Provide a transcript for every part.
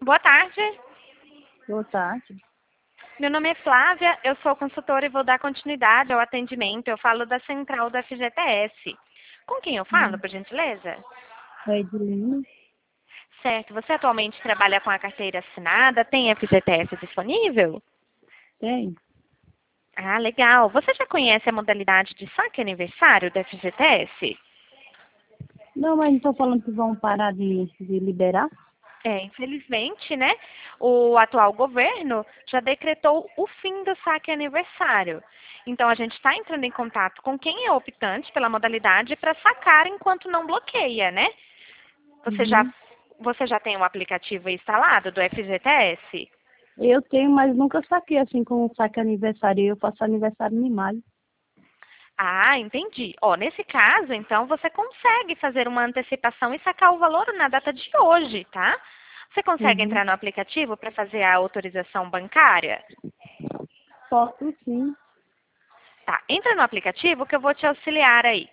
Boa tarde. Boa tarde. Meu nome é Flávia, eu sou consultora e vou dar continuidade ao atendimento. Eu falo da central da FGTS. Com quem eu falo, por gentileza? É Edilene? Certo. Você atualmente trabalha com a carteira assinada? Tem FGTS disponível? Tem? Ah, legal. Você já conhece a modalidade de saque aniversário da FGTS? Não, mas não estou falando que vão parar de liberar? Infelizmente, né, o atual governo já decretou o fim do saque aniversário. Então, a gente está entrando em contato com quem é optante pela modalidade para sacar enquanto não bloqueia, né? Você já, Uhum. você já tem um aplicativo instalado do FGTS? Eu tenho, mas nunca saquei assim com o saque aniversário. Eu faço aniversário em maio. Ah, entendi. Ó, nesse caso, então, você consegue fazer uma antecipação e sacar o valor na data de hoje, tá? Você consegue Uhum. entrar no aplicativo para fazer a autorização bancária? Posso sim. Tá, entra no aplicativo que eu vou te auxiliar aí.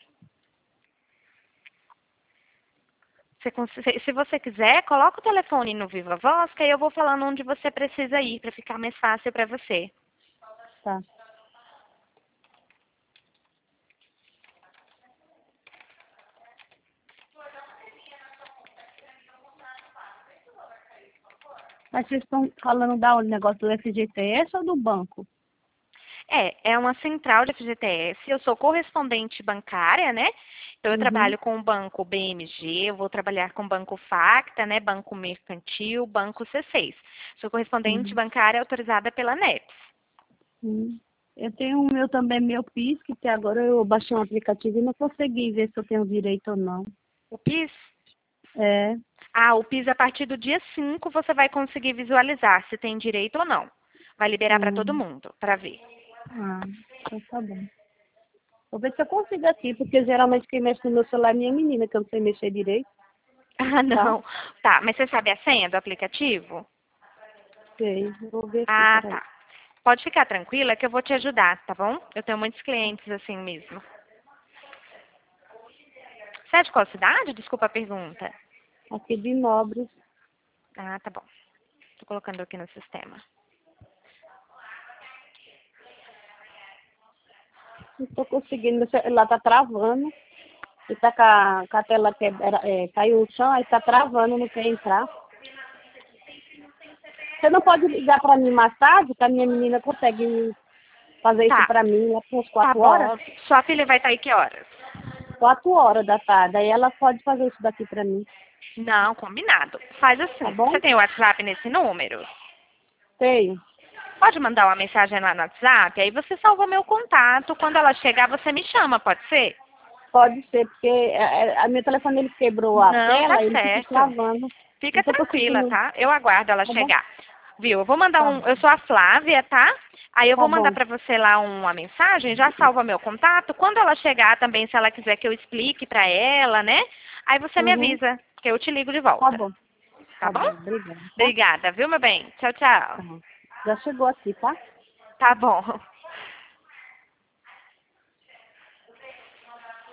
Se você quiser, coloca o telefone no Viva Voz, que aí eu vou falando onde você precisa ir, para ficar mais fácil para você. Tá. Mas vocês estão falando da negócio do FGTS ou do banco? É uma central de FGTS, eu sou correspondente bancária, né? Então, eu Uhum. trabalho com o banco BMG, eu vou trabalhar com o banco Facta, né? Banco Mercantil, banco C6. Sou correspondente Uhum. bancária autorizada pela NEPS. Uhum. Eu tenho o meu também, meu PIS, que até agora eu baixei um aplicativo e não consegui ver se eu tenho direito ou não. O PIS? É. Ah, o PIS a partir do dia 5 você vai conseguir visualizar se tem direito ou não. Vai liberar para todo Hum. mundo, para ver. Ah, então tá bom. Vou ver se eu consigo aqui, porque geralmente quem mexe no meu celular é minha menina, que eu não sei mexer direito, Ah, tá? não. Tá, mas você sabe a senha do aplicativo? Sei, vou ver aqui, Ah, peraí. tá. Pode ficar tranquila que eu vou te ajudar, tá bom? Eu tenho muitos clientes assim mesmo. Você é de qual cidade? Desculpa a pergunta. Aqui de Nobres, Ah, tá bom. Tô colocando aqui no sistema. não tô conseguindo, meu celular tá travando, e tá com a tela caiu no chão, aí tá travando, não quer entrar. Você não pode ligar pra mim mais tarde, que a minha menina consegue fazer isso Tá, pra mim, lá por umas tá 4 horas? bom. Sua filha vai estar aí que horas? 4 horas da tarde, aí ela pode fazer isso daqui pra mim, Não, combinado. Faz tá assim. bom? Você tem o WhatsApp nesse número? Tenho. Pode mandar uma mensagem lá no WhatsApp, aí você salva meu contato. Quando ela chegar, você me chama, pode ser? Pode ser, porque a meu telefone ele quebrou a Não, tá tela, ele fica certo. travando. Fica Não tô tranquila, conseguindo. tá? Eu aguardo ela Tá bom? chegar. Viu? Eu vou mandar Tá, um. Eu sou a Flávia, tá? Aí eu tá vou mandar bom. pra você lá uma mensagem, já salva meu contato. Quando ela chegar também, se ela quiser que eu explique pra ela, né? Aí você me Uhum. avisa, que eu te ligo de Tá volta. bom. Tá Tá bom? bom. Obrigada, tá? Obrigada, viu, meu bem? Tchau, tchau. Tá. Já chegou aqui, tá? Tá bom.